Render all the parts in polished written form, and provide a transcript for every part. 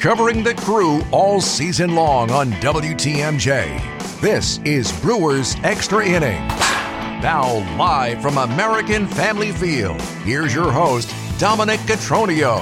covering the Crew all season long on WTMJ. This is Brewers Extra Innings. Now live from American Family Field, here's your host, Dominic Cotroneo.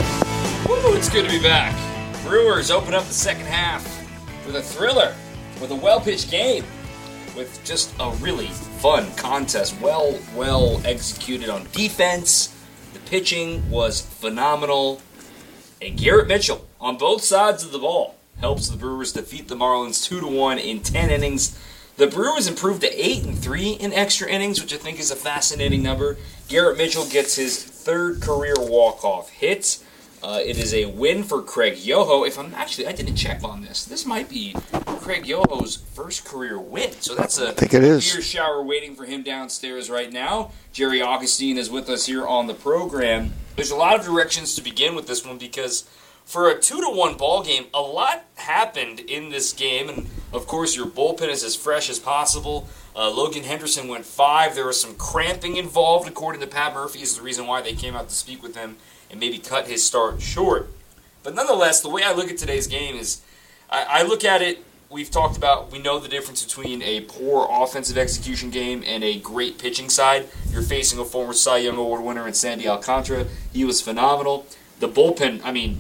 Woo, it's good to be back. Brewers open up the second half with a thriller, with a well-pitched game, with just a really fun contest, well executed on defense. The pitching was phenomenal. And Garrett Mitchell, on both sides of the ball, helps the Brewers defeat the Marlins 2-1 in 10 innings. The Brewers improved to 8-3 in extra innings, which I think is a fascinating number. Garrett Mitchell gets his third career walk-off hit. It is a win for Craig Yoho. I didn't check on this. This might be Craig Yoho's first career win. So that's a beer shower waiting for him downstairs right now. Jerry Augustine is with us here on the program. There's a lot of directions to begin with this one because for a 2-1 ball game, a lot happened in this game. And, of course, your bullpen is as fresh as possible. Logan Henderson went 5. There was some cramping involved, according to Pat Murphy, is the reason why they came out to speak with him and maybe cut his start short. But nonetheless, the way I look at today's game is I look at it, we know the difference between a poor offensive execution game and a great pitching side. You're facing a former Cy Young Award winner in Sandy Alcantara. He was phenomenal. The bullpen,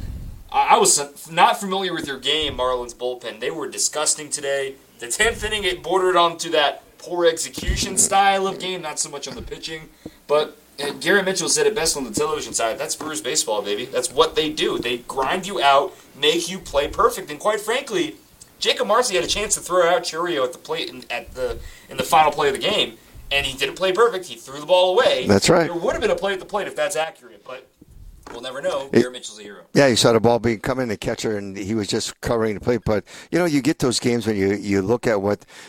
I was not familiar with your game, Marlins bullpen. They were disgusting today. The 10th inning, it bordered onto that poor execution style of game, not so much on the pitching. But Garrett Mitchell said it best on the television side. That's Brewers baseball, baby. That's what they do. They grind you out, make you play perfect. And quite frankly, Jacob Marcy had a chance to throw out Chourio at the plate in the final play of the game, and he didn't play perfect. He threw the ball away. That's right. There would have been a play at the plate if that's accurate, but we'll never know. Garrett Mitchell's a hero. Yeah, you saw the ball coming, the catcher, and he was just covering the plate. But you get those games when you look at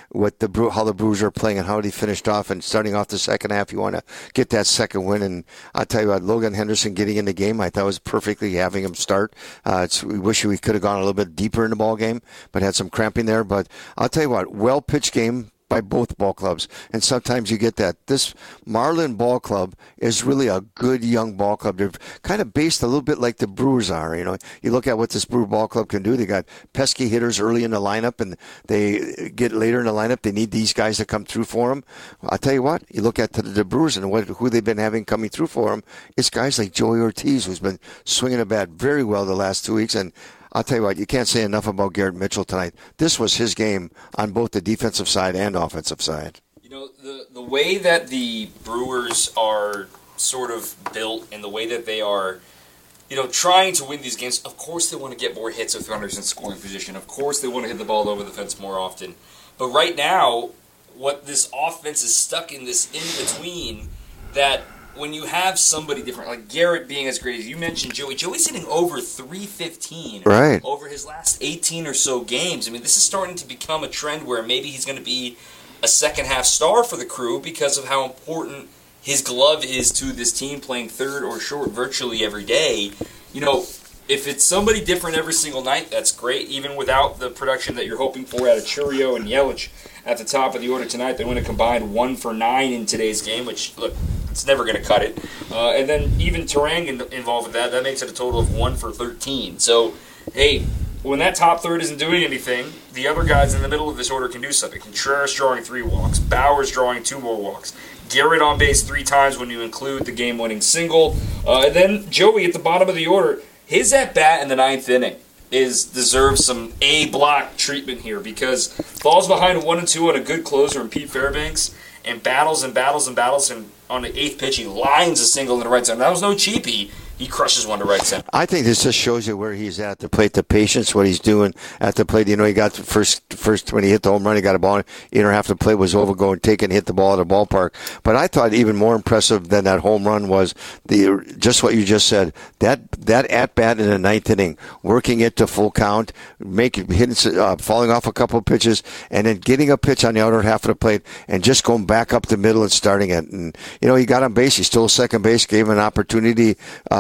how the Brewers are playing and how they finished off, and starting off the second half, you want to get that second win. And I'll tell you what, Logan Henderson getting in the game, I thought was perfectly having him start. We wish we could have gone a little bit deeper in the ball game, but had some cramping there. But I'll tell you what, well pitched game by both ball clubs, and sometimes you get that. This Marlin ball club is really a good young ball club. They're kind of based a little bit like the Brewers are. You look at what this Brewer ball club can do. They got pesky hitters early in the lineup, and they get later in the lineup. They need these guys to come through for them. I'll tell you what, you look at the Brewers and who they've been having coming through for them. It's guys like Joey Ortiz, who's been swinging a bat very well the last 2 weeks, and I'll tell you what, you can't say enough about Garrett Mitchell tonight. This was his game on both the defensive side and offensive side. The way that the Brewers are sort of built and the way that they are, trying to win these games, of course they want to get more hits with runners in scoring position. Of course they want to hit the ball over the fence more often. But right now, what this offense is stuck in this in-between that when you have somebody different, like Garrett being as great as you mentioned, Joey's hitting over 315 over his last 18 or so games. This is starting to become a trend where maybe he's going to be a second-half star for the Crew because of how important his glove is to this team playing third or short virtually every day. If it's somebody different every single night, that's great, even without the production that you're hoping for out of Chourio and Yelich at the top of the order tonight. They went a combined 1 for 9 in today's game, which, look, it's never going to cut it. And then even Turang involved with that makes it a total of 1 for 13. So, hey, when that top third isn't doing anything, the other guys in the middle of this order can do something. Contreras drawing 3 walks, Bauers drawing 2 more walks, Garrett on base 3 times when you include the game-winning single. And then Joey at the bottom of the order, his at-bat in the 9th inning deserves some A-block treatment here because falls behind 1-2 on a good closer in Pete Fairbanks and battles, and on the 8th pitch he lines a single in the right center. That was no cheapie. He crushes one to right center. I think this just shows you where he's at the plate, the patience, what he's doing at the plate. He got the first when he hit the home run, he got a ball in or half the play was over, going, take and hit the ball at the ballpark. But I thought even more impressive than that home run was just what you just said. That at bat in the 9th inning, working it to full count, falling off a couple of pitches, and then getting a pitch on the outer half of the plate and just going back up the middle and starting it. And he got on base. He stole second base, gave him an opportunity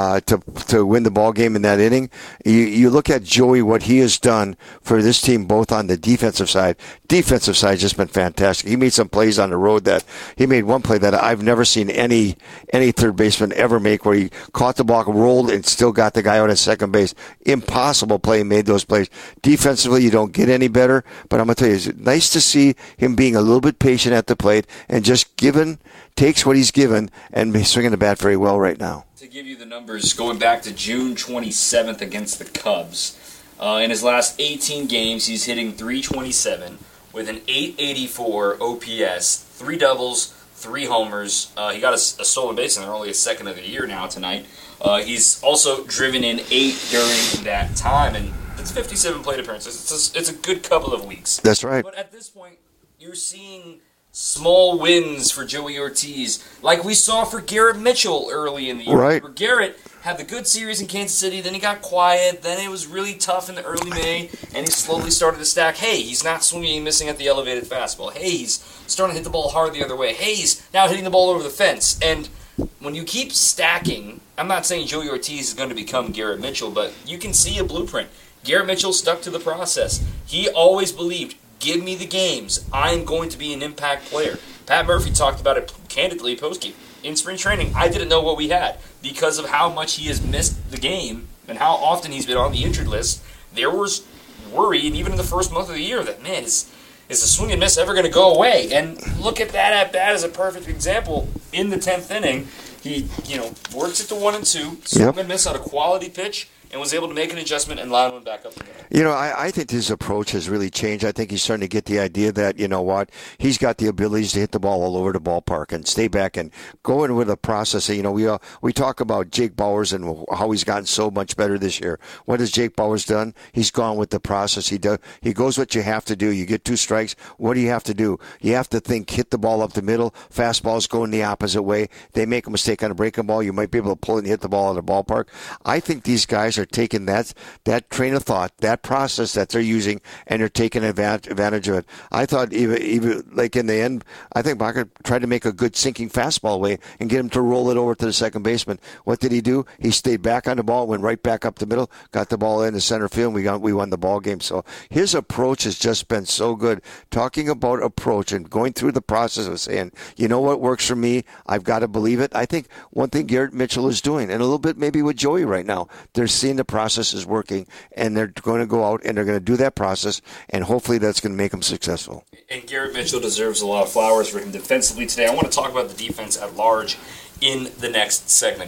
to win the ball game in that inning. You look at Joey, what he has done for this team, both on the defensive side. Defensive side has just been fantastic. He made some plays on the road that he made one play that I've never seen any third baseman ever make, where he caught the ball, rolled, and still got the guy out at second base. Impossible play, made those plays. Defensively, you don't get any better, but I'm going to tell you, it's nice to see him being a little bit patient at the plate and just takes what he's given and he's swinging the bat very well right now. To give you the numbers, going back to June 27th against the Cubs, in his last 18 games, he's hitting .327 with an .884 OPS, 3 doubles, 3 homers. He got a stolen base, and they're only his second of the year now tonight. He's also driven in 8 during that time, and it's 57 plate appearances. It's a good couple of weeks. That's right. But at this point, you're seeing small wins for Joey Ortiz, like we saw for Garrett Mitchell early in the year. Right. Where Garrett had the good series in Kansas City, then he got quiet, then it was really tough in the early May, and he slowly started to stack. Hey, he's not swinging and missing at the elevated fastball. Hey, he's starting to hit the ball hard the other way. Hey, he's now hitting the ball over the fence. And when you keep stacking, I'm not saying Joey Ortiz is going to become Garrett Mitchell, but you can see a blueprint. Garrett Mitchell stuck to the process. He always believed, give me the games. I'm going to be an impact player. Pat Murphy talked about it candidly post-game. In spring training, I didn't know what we had because of how much he has missed the game and how often he's been on the injured list. There was worry, and even in the first month of the year, that, man, is the swing and miss ever going to go away? And look at that at-bat as a perfect example. In the 10th inning, he works it to 1-2, swung and miss on a quality pitch, and was able to make an adjustment and line one back up the middle. I think his approach has really changed. I think he's starting to get the idea that, he's got the abilities to hit the ball all over the ballpark and stay back and go in with a process. We talk about Jake Bauers and how he's gotten so much better this year. What has Jake Bauers done? He's gone with the process. He goes what you have to do. You get 2 strikes. What do you have to do? You have to think, hit the ball up the middle. Fastballs going the opposite way. They make a mistake on a breaking ball. You might be able to pull it and hit the ball out of the ballpark. I think these guys are taking that train of thought, that process that they're using, and they're taking advantage of it. I thought even like in the end, I think Baca tried to make a good sinking fastball away and get him to roll it over to the second baseman. What did he do? He stayed back on the ball, went right back up the middle, got the ball in the center field, and we won the ball game. So his approach has just been so good. Talking about approach and going through the process of saying, you know what works for me, I've got to believe it. I think one thing Garrett Mitchell is doing, and a little bit maybe with Joey right now, they're seeing the process is working, and they're going to go out and they're going to do that process, and hopefully that's going to make them successful. And Garrett Mitchell deserves a lot of flowers for him defensively today. I want to talk about the defense at large in the next segment.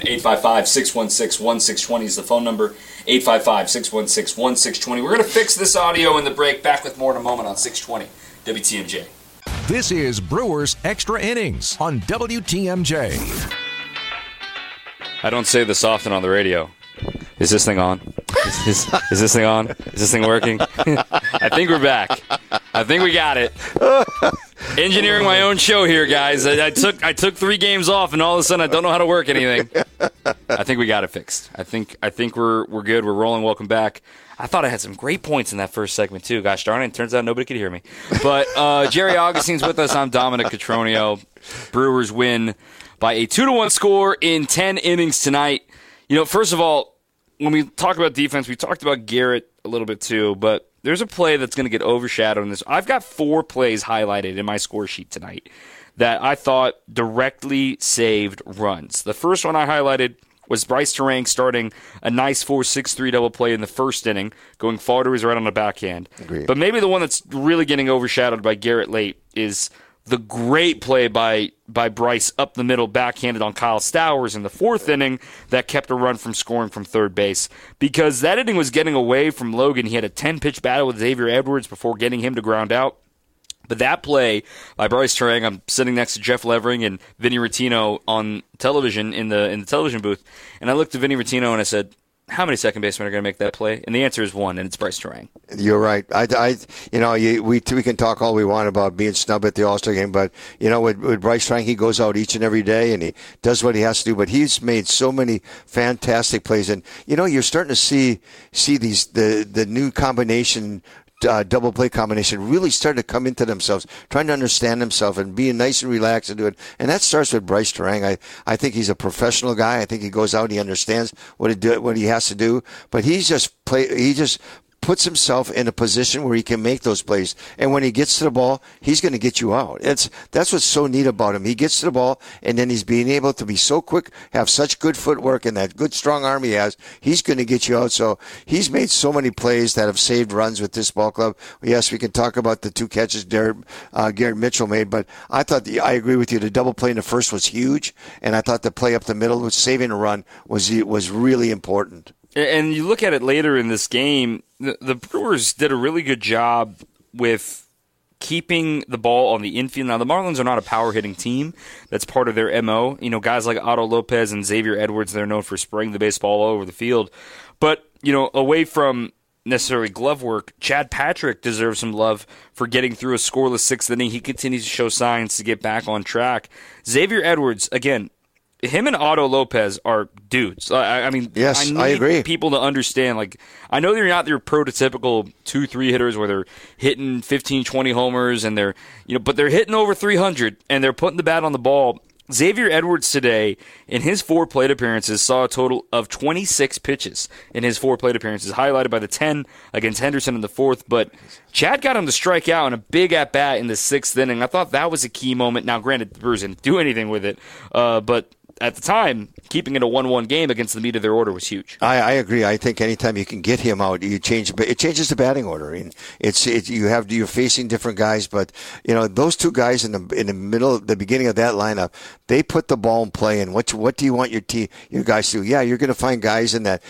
855-616-1620 is the phone number. 855-616-1620. We're going to fix this audio in the break. Back with more in a moment on 620 WTMJ. This is Brewers Extra Innings on WTMJ. I don't say this often on the radio. Is this thing on? Is this thing on? Is this thing working? I think we're back. I think we got it. Engineering my own show here, guys. I took 3 games off, and all of a sudden I don't know how to work anything. I think we got it fixed. I think we're good. We're rolling. Welcome back. I thought I had some great points in that first segment too. Gosh darn it! Turns out nobody could hear me. But Jerry Augustine's with us. I'm Dominic Cotroneo. Brewers win by a 2-1 score in 10 innings tonight. First of all, when we talk about defense, we talked about Garrett a little bit too, but there's a play that's going to get overshadowed in this. I've got 4 plays highlighted in my score sheet tonight that I thought directly saved runs. The first one I highlighted was Bryce Terang starting a nice 4-6-3 double play in the first inning, going far to his right on the backhand. Agreed. But maybe the one that's really getting overshadowed by Garrett late is the great play by Bryce up the middle, backhanded on Kyle Stowers in the 4th inning that kept a run from scoring from third base. Because that inning was getting away from Logan. He had a 10-pitch battle with Xavier Edwards before getting him to ground out. But that play by Bryce Terang, I'm sitting next to Jeff Levering and Vinny Rottino on television in the television booth, and I looked at Vinny Rottino and I said, how many second basemen are going to make that play? And the answer is 1, and it's Bryce Terang. You're right. We can talk all we want about being snubbed at the All-Star game, but with Bryce Terang, he goes out each and every day and he does what he has to do. But he's made so many fantastic plays, and you're starting to see these the new combination double play combination really starting to come into themselves, trying to understand themselves and being nice and relaxed and do it. And that starts with Bryce Turang. I think he's a professional guy. I think he goes out, he understands what he has to do, but he just puts himself in a position where he can make those plays. And when he gets to the ball, he's going to get you out. That's what's so neat about him. He gets to the ball, and then he's being able to be so quick, have such good footwork, and that good, strong arm he has. He's going to get you out. So he's made so many plays that have saved runs with this ball club. Yes, we can talk about the 2 catches Garrett Mitchell made, but I agree with you. The double play in the first was huge, and I thought the play up the middle with saving a run was really important. And you look at it later in this game, the Brewers did a really good job with keeping the ball on the infield. Now, the Marlins are not a power-hitting team. That's part of their MO. You know, guys like Otto Lopez and Xavier Edwards, they're known for spraying the baseball all over the field. But, you know, away from necessarily glove work, Chad Patrick deserves some love for getting through a scoreless 6th inning. He continues to show signs to get back on track. Xavier Edwards, again, him and Otto Lopez are dudes. I mean, yes, I agree. People to understand, like, I know they're not your prototypical 2-3 hitters where they're hitting 15, 20 homers and they're, but they're hitting over 300 and they're putting the bat on the ball. Xavier Edwards today, in his 4 plate appearances, saw a total of 26 pitches in his 4 plate appearances, highlighted by the 10 against Henderson in the 4th. But Chad got him to strike out in a big at-bat in the 6th inning. I thought that was a key moment. Now, granted, the Brewers didn't do anything with it, but at the time, keeping it a 1-1 game against the meat of their order was huge. I agree. I think anytime you can get him out, it changes the batting order. And you're facing different guys, but those 2 guys in the middle, the beginning of that lineup, they put the ball in play. And what do you want your guys to do? Yeah, you're going to find guys in that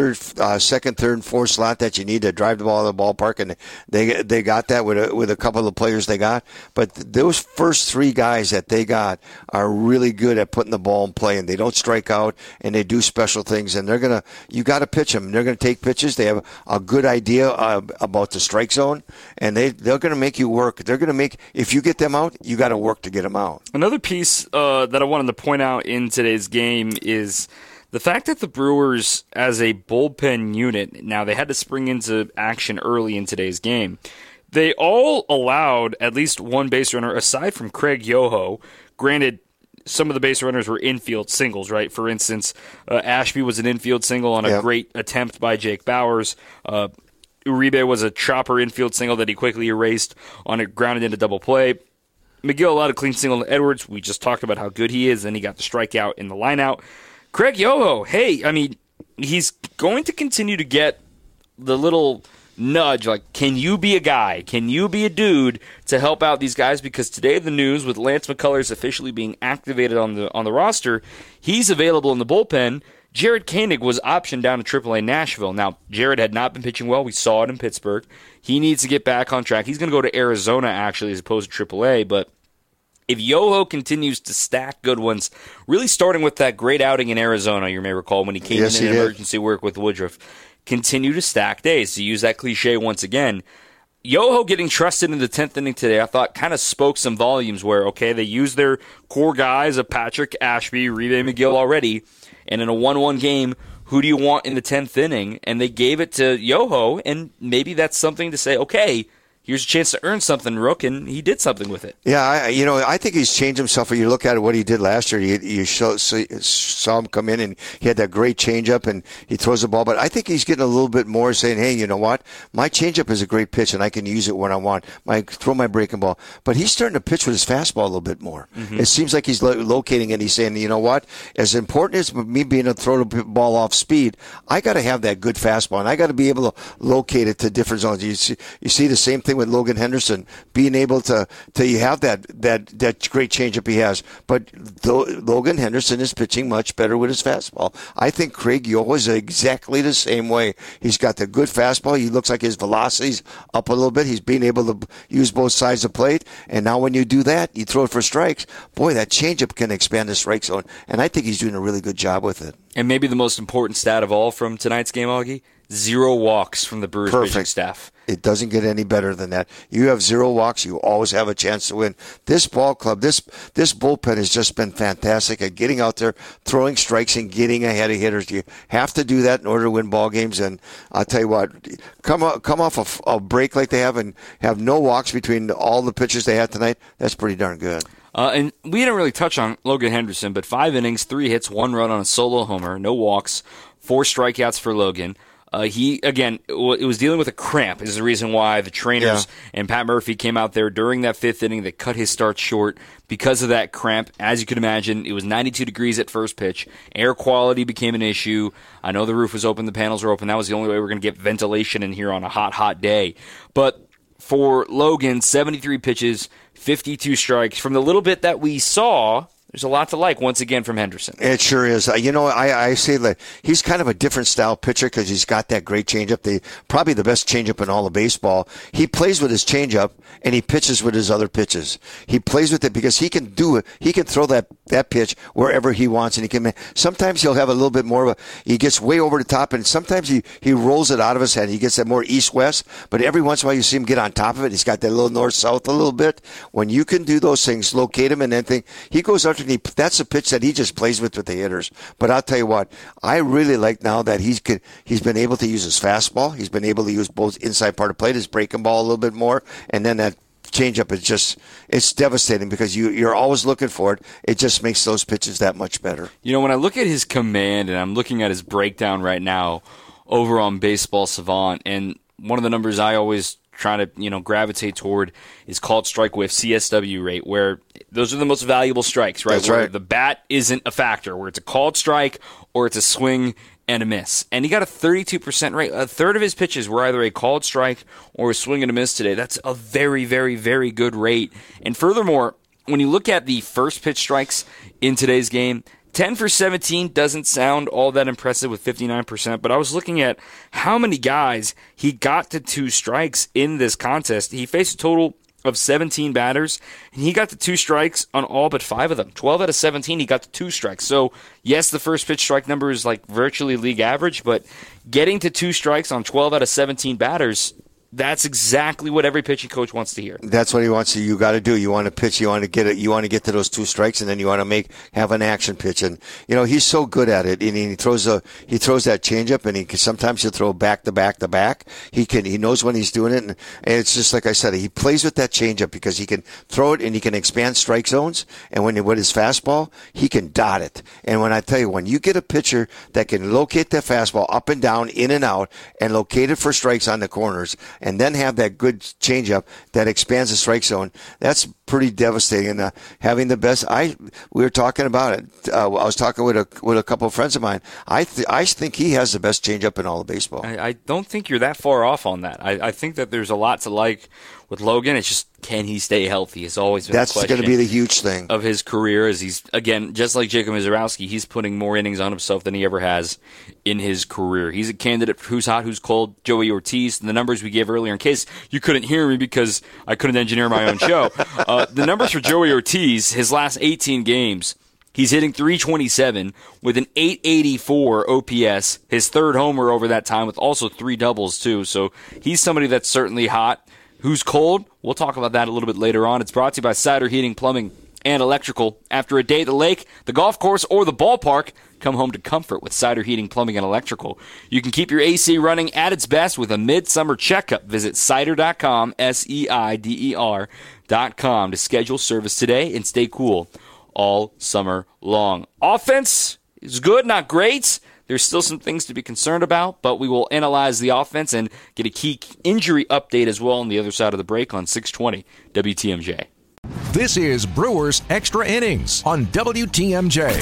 second, third, and fourth slot that you need to drive the ball out of the ballpark, and they got that with a couple of the players they got. But those first 3 guys that they got are really good at putting the ball in play, and they don't strike out, and they do special things, and you got to pitch them. They're going to take pitches. They have a good idea about the strike zone, and they're going to make you work. They're going to make, if you get them out, you got to work to get them out. Another piece that I wanted to point out in today's game is the fact that the Brewers, as a bullpen unit, now they had to spring into action early in today's game. They all allowed at least 1 base runner, aside from Craig Yoho. Granted, some of the base runners were infield singles, right? For instance, Ashby was an infield single on a great attempt by Jake Bauers. Uribe was a chopper infield single that he quickly erased on a grounded into double play. McGill allowed a clean single to Edwards. We just talked about how good he is. Then he got the strikeout in the lineout. Craig Yoho, hey, I mean, he's going to continue to get the little nudge, like, can you be a guy? Can you be a dude to help out these guys? Because today the news, with Lance McCullers officially being activated on the roster, he's available in the bullpen. Jared Koenig was optioned down to AAA Nashville. Now, Jared had not been pitching well. We saw it in Pittsburgh. He needs to get back on track. He's going to go to Arizona, actually, as opposed to AAA. But if Yoho continues to stack good ones, really starting with that great outing in Arizona, you may recall, when he came in emergency work with Woodruff, continue to stack days, to use that cliche once again. Yoho getting trusted in the 10th inning today, I thought, kind of spoke some volumes where, okay, they used their core guys of Patrick, Ashby, Uribe, McGill already, and in a 1-1 game, who do you want in the 10th inning? And they gave it to Yoho, and maybe that's something to say, okay, here's a chance to earn something, Rook, and he did something with it. Yeah, I think he's changed himself. When you look at what he did last year, you saw him come in, and he had that great changeup, and he throws the ball. But I think he's getting a little bit more saying, hey, you know what? My changeup is a great pitch, and I can use it when I want. Throw my breaking ball. But he's starting to pitch with his fastball a little bit more. Mm-hmm. It seems like he's locating it. He's saying, you know what? As important as me being able to throw the ball off speed, I got to have that good fastball, and I got to be able to locate it to different zones. You see the same thing with Logan Henderson, being able to have that great changeup he has. But Logan Henderson is pitching much better with his fastball. I think Craig Yoho is exactly the same way. He's got the good fastball. He looks like his velocity's up a little bit. He's being able to use both sides of the plate. And now when you do that, you throw it for strikes. Boy, that changeup can expand the strike zone. And I think he's doing a really good job with it. And maybe the most important stat of all from tonight's game, Augie, 0 walks from the Brewers pitching staff. It doesn't get any better than that. You have 0 walks, you always have a chance to win. This ball club, this bullpen has just been fantastic at getting out there, throwing strikes, and getting ahead of hitters. You have to do that in order to win ball games. And I'll tell you what, come off a break like they have and have no walks between all the pitchers they had tonight. That's pretty darn good. And we didn't really touch on Logan Henderson, but 5 innings, 3 hits, 1 run on a solo homer, no walks, 4 strikeouts for Logan. It was dealing with a cramp is the reason why the trainers and Pat Murphy came out there during that 5th inning. They cut his start short because of that cramp. As you can imagine, it was 92 degrees at first pitch. Air quality became an issue. I know the roof was open, the panels were open. That was the only way we were going to get ventilation in here on a hot, hot day. But for Logan, 73 pitches, 52 strikes. From the little bit that we saw, there's a lot to like, once again, from Henderson. It sure is. I say that he's kind of a different style pitcher because he's got that great changeup. Probably the best changeup in all of baseball. He plays with his changeup, and he pitches with his other pitches. He plays with it because he can do it. He can throw that pitch wherever he wants, and he can. Sometimes he'll have a little bit more of he gets way over the top, and sometimes he rolls it out of his head. He gets that more east-west, but every once in a while you see him get on top of it. He's got that little north-south a little bit. When you can do those things, locate him and then he goes out and that's a pitch that he just plays with the hitters. But I'll tell you what, I really like now that he's been able to use his fastball. He's been able to use both inside part of plate, his breaking ball a little bit more, and then that changeup is it's devastating because you're always looking for it. It just makes those pitches that much better. When I look at his command and I'm looking at his breakdown right now over on Baseball Savant, and one of the numbers I always try to gravitate toward is called strike whiff, CSW rate, where those are the most valuable strikes, right? That's where right. The bat isn't a factor, where it's a called strike or it's a swing and a miss. And he got a 32% rate. A third of his pitches were either a called strike or a swing and a miss today. That's a very, very, very good rate. And furthermore, when you look at the first pitch strikes in today's game, 10 for 17 doesn't sound all that impressive with 59%, but I was looking at how many guys he got to 2 strikes in this contest. He faced a total of 17 batters, and he got to 2 strikes on all but 5 of them. 12 out of 17, he got to 2 strikes. So, yes, the first pitch strike number is like virtually league average, but getting to 2 strikes on 12 out of 17 batters, that's exactly what every pitching coach wants to hear. That's what he wants to. You got to do. You want to pitch. You want to get it. You want to get to those 2 strikes, and then you want to have an action pitch. And he's so good at it. And he throws that changeup, and sometimes he'll throw back to back to back. He knows when he's doing it, and it's just like I said. He plays with that changeup because he can throw it and he can expand strike zones. And with his fastball, he can dot it. And when I tell you, when you get a pitcher that can locate that fastball up and down, in and out, and locate it for strikes on the corners, and then have that good changeup that expands the strike zone, that's pretty devastating. And having the best, we were talking about it. I was talking with a couple of friends of mine. I think he has the best changeup in all of baseball. I don't think you're that far off on that. I think that there's a lot to like with Logan. It's just, can he stay healthy? It's always been that's the question going to be the huge thing of his career. As he's, again, just like Jacob Misiorowski, he's putting more innings on himself than he ever has in his career. He's a candidate for who's hot, who's cold. Joey Ortiz. And the numbers we gave earlier, in case you couldn't hear me because I couldn't engineer my own show, the numbers for Joey Ortiz, his last 18 games, he's hitting .327 with an .884 OPS, his 3rd homer over that time with also 3 doubles too. So he's somebody that's certainly hot. Who's cold? We'll talk about that a little bit later on. It's brought to you by Cider Heating, Plumbing, and Electrical. After a day at the lake, the golf course, or the ballpark, come home to comfort with Cider Heating, Plumbing, and Electrical. You can keep your AC running at its best with a midsummer checkup. Visit cider.com, SEIDER.com, to schedule service today and stay cool all summer long. Offense is good, not great. There's still some things to be concerned about, but we will analyze the offense and get a key injury update as well on the other side of the break on 620 WTMJ. This is Brewers Extra Innings on WTMJ.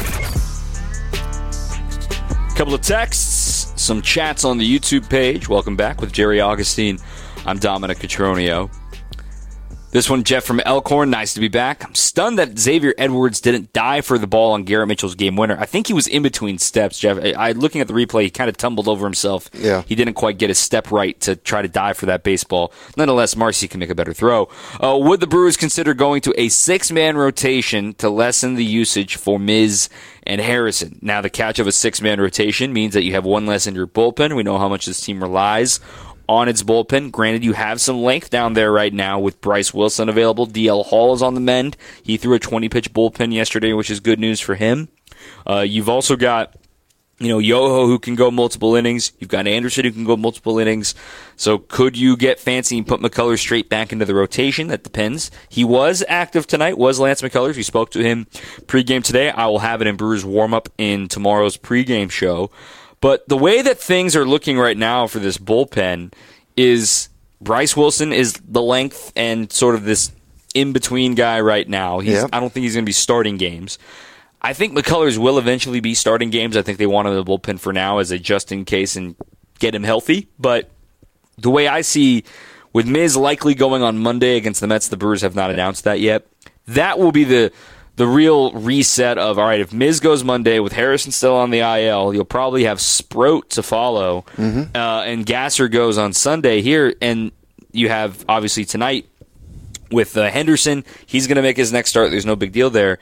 Couple of texts, some chats on the YouTube page. Welcome back with Jerry Augustine. I'm Dominic Cotroneo. This one, Jeff from Elkhorn. Nice to be back. I'm stunned that Xavier Edwards didn't dive for the ball on Garrett Mitchell's game winner. I think he was in between steps, Jeff. Looking at the replay, he kind of tumbled over himself. Yeah. He didn't quite get his step right to try to dive for that baseball. Nonetheless, Marcy can make a better throw. Would the Brewers consider going to a 6-man rotation to lessen the usage for Miz and Harrison? Now, the catch of a 6-man rotation means that you have one less in your bullpen. We know how much this team relies on its bullpen. Granted, you have some length down there right now with Bryce Wilson available. DL Hall is on the mend. He threw a 20-pitch bullpen yesterday, which is good news for him. You've also got, Yoho, who can go multiple innings. You've got Anderson, who can go multiple innings. So could you get fancy and put McCullers straight back into the rotation? That depends. He was active tonight, was Lance McCullers. We spoke to him pregame today. I will have it in Brewers warm-up in tomorrow's pregame show. But the way that things are looking right now for this bullpen is Bryce Wilson is the length and sort of this in-between guy right now. I don't think he's going to be starting games. I think McCullers will eventually be starting games. I think they want him in the bullpen for now as a just-in-case and get him healthy. But the way I see, with Miz likely going on Monday against the Mets, the Brewers have not announced that yet, that will be the real reset of, all right, if Miz goes Monday with Harrison still on the IL, you'll probably have Sproat to follow, and Gasser goes on Sunday here, and you have, obviously, tonight with Henderson. He's going to make his next start. There's no big deal there.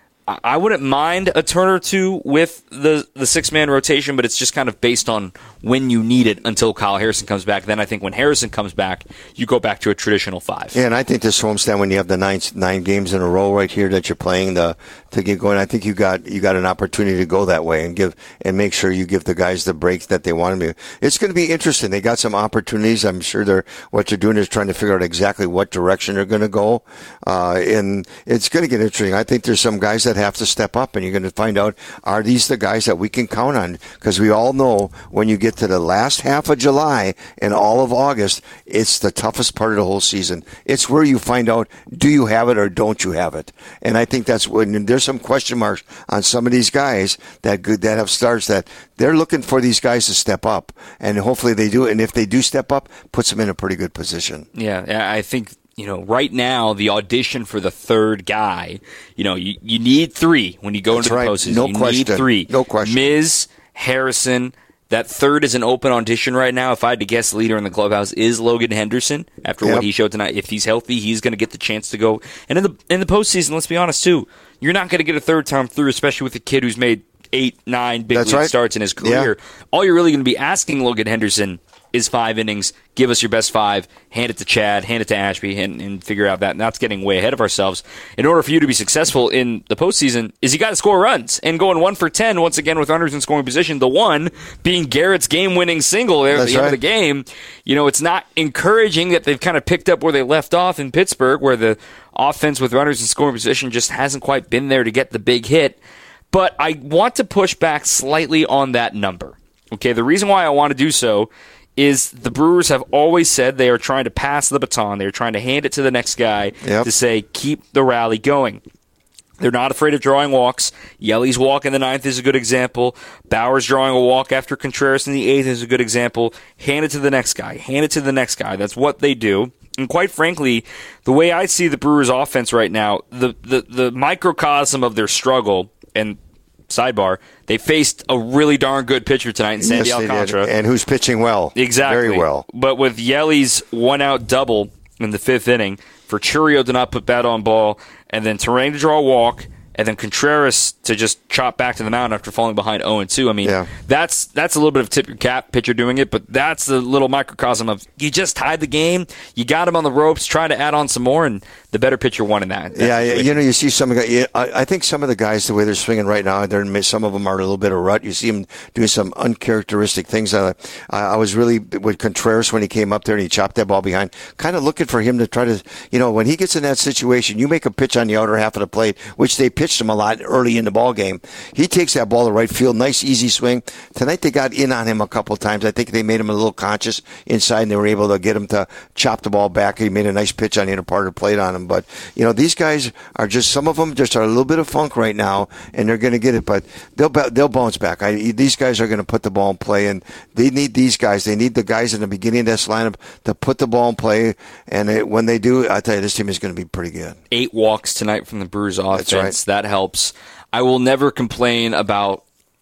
I wouldn't mind a turn or two with the 6-man rotation, but it's just kind of based on when you need it until Kyle Harrison comes back. Then I think when Harrison comes back, you go back to a traditional 5. Yeah, and I think this homestand, when you have the nine games in a row right here that you're playing to get going, I think you got an opportunity to go that way and make sure you give the guys the breaks that they want them to. It's going to be interesting. They got some opportunities. I'm sure what they're doing is trying to figure out exactly what direction they're going to go, and it's going to get interesting. I think there's some guys that have to step up, and you're going to find out, are these the guys that we can count on? Because we all know when you get to the last half of July and all of August, it's the toughest part of the whole season. It's where you find out, do you have it or don't you have it? And I think that's when there's some question marks on some of these guys that have starts that they're looking for these guys to step up, and hopefully they do. And if they do step up, puts them in a pretty good position. Yeah, I think, right now, the audition for the third guy, you need 3 when you go into the postseason. No question. Need 3. No question. Miz, Harrison, that third is an open audition right now. If I had to guess, the leader in the clubhouse is Logan Henderson. After what he showed tonight, if he's healthy, he's going to get the chance to go. And in the postseason, let's be honest, too, you're not going to get a third time through, especially with a kid who's made 8, 9 big league starts in his career. Yeah. All you're really going to be asking Logan Henderson is 5 innings. Give us your best 5. Hand it to Chad. Hand it to Ashby, and figure out that. And that's getting way ahead of ourselves. In order for you to be successful in the postseason, is you got to score runs. And going 1 for 10 once again with runners in scoring position. The one being Garrett's game-winning single there at the end of the game. It's not encouraging that they've kind of picked up where they left off in Pittsburgh, where the offense with runners in scoring position just hasn't quite been there to get the big hit. But I want to push back slightly on that number. Okay, the reason why I want to do so is the Brewers have always said they are trying to pass the baton. They're trying to hand it to the next guy to say, keep the rally going. They're not afraid of drawing walks. Yelly's walk in the 9th is a good example. Bauer's drawing a walk after Contreras in the 8th is a good example. Hand it to the next guy. Hand it to the next guy. That's what they do. And quite frankly, the way I see the Brewers' offense right now, the microcosm of their struggle, and sidebar, they faced a really darn good pitcher tonight in Sandy Alcantara. And who's pitching well. Exactly. Very well. But with Yelly's 1-out double in the 5th inning, for Churio to not put bat on ball, and then Terang to draw a walk, and then Contreras to just chop back to the mound after falling behind 0-2. I mean, that's a little bit of tip your cap, pitcher doing it, but that's the little microcosm of you just tied the game, you got him on the ropes, try to add on some more, and the better pitcher won in that. You see some of the guys. I think some of the guys, the way they're swinging right now, some of them are a little bit of rut. You see them doing some uncharacteristic things. I was really with Contreras when he came up there and he chopped that ball behind, kind of looking for him to try to, when he gets in that situation, you make a pitch on the outer half of the plate, which they pitch pitched him a lot early in the ball game. He takes that ball to right field, nice easy swing. Tonight they got in on him a couple times. I think they made him a little conscious inside, and they were able to get him to chop the ball back. He made a nice pitch on the inner part of the plate on him. But, these guys are just, some of them just are a little bit of funk right now, and they're going to get it, but they'll bounce back. These guys are going to put the ball in play, and they need these guys. They need the guys in the beginning of this lineup to put the ball in play, and when they do, I tell you, this team is going to be pretty good. 8 walks tonight from the Brewers offense. That's right. That helps. I will never complain about,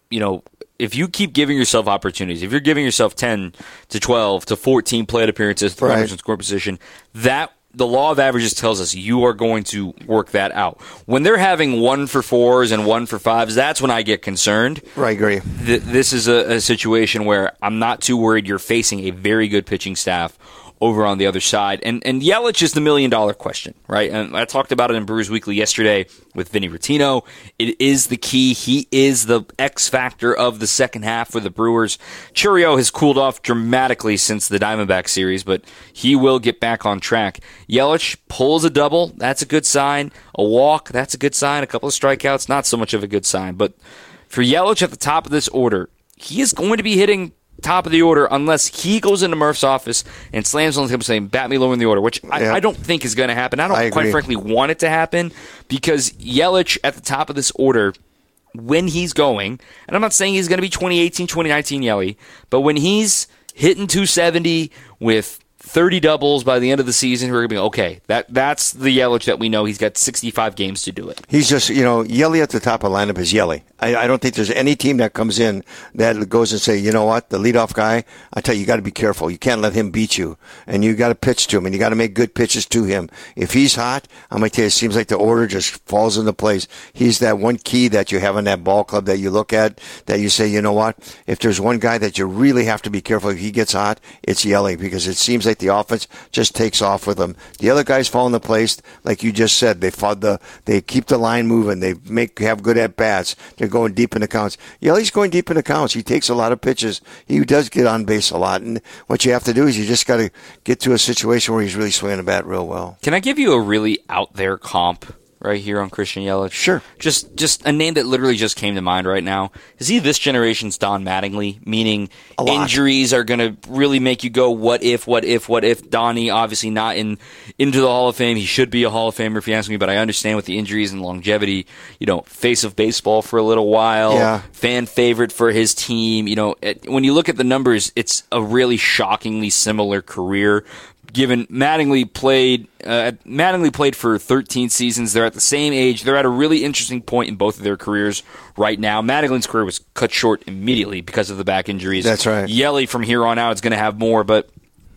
if you keep giving yourself opportunities, if you're giving yourself 10 to 12 to 14 plate appearances, the runners in score position, that the law of averages tells us you are going to work that out. When they're having 1 for 4s and 1 for 5s, that's when I get concerned. Right, I agree. This is a situation where I'm not too worried. You're facing a very good pitching staff over on the other side. And Yelich is the $1 million question, right? And I talked about it in Brewers Weekly yesterday with Vinny Rottino. It is the key. He is the X factor of the second half for the Brewers. Chourio has cooled off dramatically since the Diamondback series, but he will get back on track. Yelich pulls a double. That's a good sign. A walk. That's a good sign. A couple of strikeouts. Not so much of a good sign. But for Yelich at the top of this order, he is going to be hitting top of the order unless he goes into Murph's office and slams on him saying, bat me lower in the order, which I don't think is going to happen. I don't quite frankly want it to happen, because Yelich at the top of this order, when he's going, and I'm not saying he's going to be 2018, 2019 Yelly, but when he's hitting 270 with 30 doubles by the end of the season, we're going to be, okay, that's the Yelich that we know. He's got 65 games to do it. He's just, Yelly at the top of the lineup is Yelly. I don't think there's any team that comes in that goes and say, you know what, the leadoff guy, I tell you, you got to be careful. You can't let him beat you. And you got to pitch to him, and you got to make good pitches to him. If he's hot, I'm going to tell you, it seems like the order just falls into place. He's that one key that you have in that ball club that you look at, that you say, you know what, if there's one guy that you really have to be careful if he gets hot, it's Yelly, because it seems like the offense just takes off with him. The other guys fall into place, like you just said. They keep the line moving. They have good at bats. They're going deep in the counts. Yelly's going deep in the counts. He takes a lot of pitches. He does get on base a lot. And what you have to do is you just got to get to a situation where he's really swinging the bat real well. Can I give you a really out there comp right here on Christian Yelich? Sure. Just a name that literally just came to mind right now. Is he this generation's Don Mattingly? Meaning injuries are going to really make you go, what if? Donnie, obviously not into the Hall of Fame. He should be a Hall of Famer if you ask me, but I understand with the injuries and longevity, face of baseball for a little while, fan favorite for his team. When you look at the numbers, it's a really shockingly similar career. Given Mattingly played for 13 seasons. They're at the same age. They're at a really interesting point in both of their careers right now. Mattingly's career was cut short immediately because of the back injuries. That's right. Yelly from here on out is going to have more, but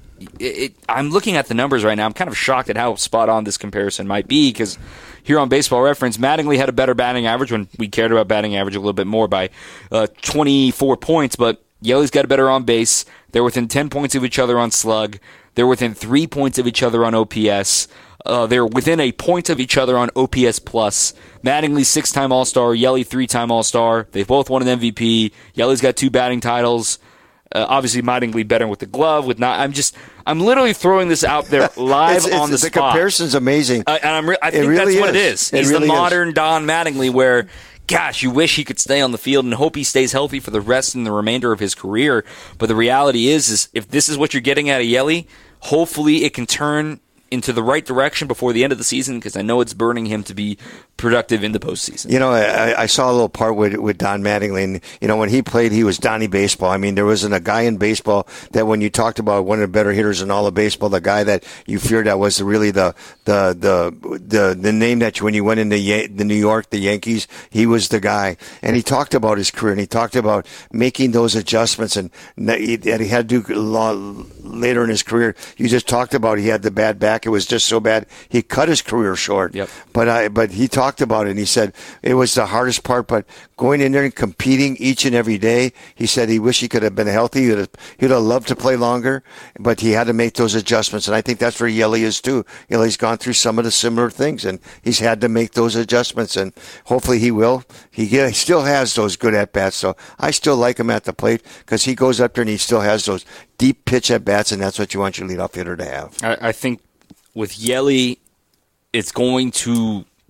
I'm looking at the numbers right now. I'm kind of shocked at how spot on this comparison might be, because here on Baseball Reference, Mattingly had a better batting average when we cared about batting average a little bit more by 24 points, but Yelly's got a better on base. They're within 10 points of each other on slug. They're within 3 points of each other on OPS. They're within a point of each other on OPS+. Mattingly 6-time All-Star, Yelly 3-time All-Star. They both won an MVP. Yelly's got 2 batting titles. Obviously, Mattingly better with the glove. I'm literally throwing this out there live on the spot. The comparison's amazing. I think really that's what it is. He's really the modern Don Mattingly, where, gosh, you wish he could stay on the field and hope he stays healthy for the rest and the remainder of his career. But the reality is if this is what you're getting out of Yelly, hopefully it can turn into the right direction before the end of the season, because I know it's burning him to be productive in the postseason. I saw a little part with Don Mattingly, and, when he played, he was Donnie Baseball. I mean, there wasn't a guy in baseball that when you talked about one of the better hitters in all of baseball, the guy that you feared that was really the name that when you went into the New York, the Yankees, he was the guy. And he talked about his career, and he talked about making those adjustments, and that he had to do later in his career. You just talked about he had the bad back. It was just so bad he cut his career short. Yep. But he talked about it, and he said it was the hardest part, but going in there and competing each and every day, he said he wished he could have been healthy. He'd have loved to play longer, but he had to make those adjustments, and I think that's where Yelly is too. Yelly's gone through some of the similar things, and he's had to make those adjustments, and hopefully he will. He still has those good at-bats, so I still like him at the plate, because he goes up there and he still has those deep pitch at-bats, and that's what you want your leadoff hitter to have. I think with Yelly, it's going to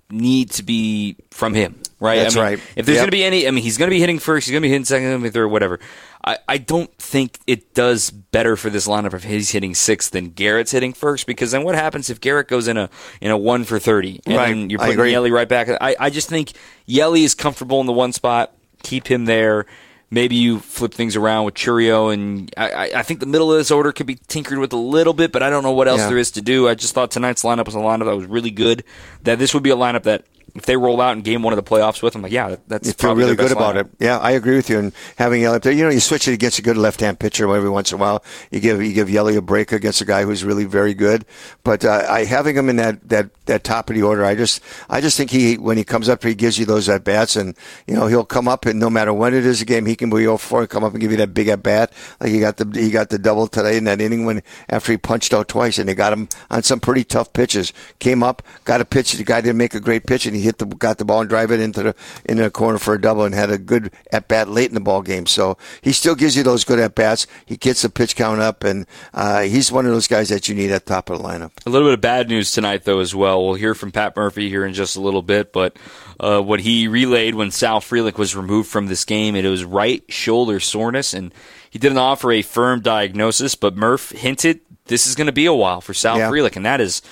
need to be from him, right? That's right. If there's going to be any, he's going to be hitting first, he's going to be hitting second, third, whatever. I don't think it does better for this lineup if he's hitting sixth than Garrett's hitting first, because then what happens if Garrett goes in a 1 for 30 and then you're putting Yelly right back? I just think Yelly is comfortable in the one spot. Keep him there. Maybe you flip things around with Chourio, and I think the middle of this order could be tinkered with a little bit, but I don't know what else there is to do. I just thought tonight's lineup was a lineup that was really good, that this would be a lineup that if they roll out in game one of the playoffs with, I'm like, yeah, that's you probably feel really good lineup. about it. Yeah, I agree with you. And having Yelly up there, you switch it against a good left-hand pitcher every once in a while. You give Yelly a break against a guy who's really very good. But having him in that top of the order, I just think when he comes up, he gives you those at bats, and he'll come up, and no matter when it is a game, he can be 0-4 and come up and give you that big at bat. Like he got the double today in that inning after he punched out twice, and they got him on some pretty tough pitches. Came up, got a pitch. The guy didn't make a great pitch, and he got the ball and drive it into the corner for a double, and had a good at bat late in the ball game. So he still gives you those good at bats. He gets the pitch count up, and he's one of those guys that you need at top of the lineup. A little bit of bad news tonight, though, as well. We'll hear from Pat Murphy here in just a little bit, but what he relayed when Sal Frelick was removed from this game, it was right shoulder soreness, and he didn't offer a firm diagnosis, but Murph hinted this is going to be a while for Sal Frelick, and that is,